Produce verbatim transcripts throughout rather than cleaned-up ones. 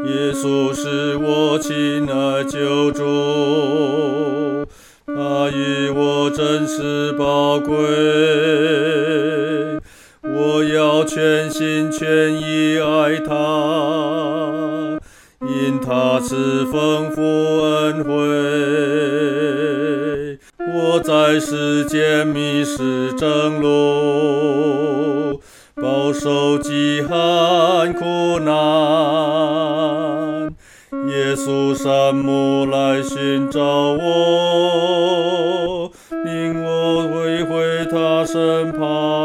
耶稣是我亲爱救主，他与我真是宝贵，我要全心全意爱他，因他赐丰富恩惠。我在世间迷失正路，饱受饥寒苦难，耶稣山姆来寻找我，令我归回他身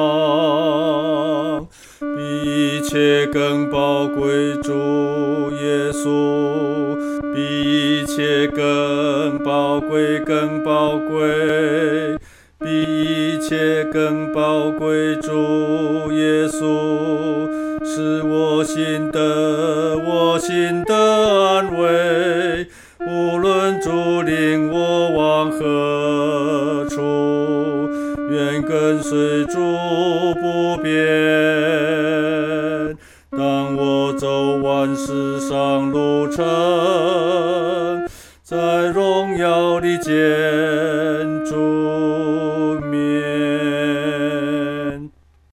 旁，比一切更宝贵。主耶稣，比一切更宝贵，更宝贵，比一切更宝贵。主耶稣，是我心的，我心的安慰，无论主领我往何处，愿跟随主不变。当我走完世上路程，在荣耀里见主。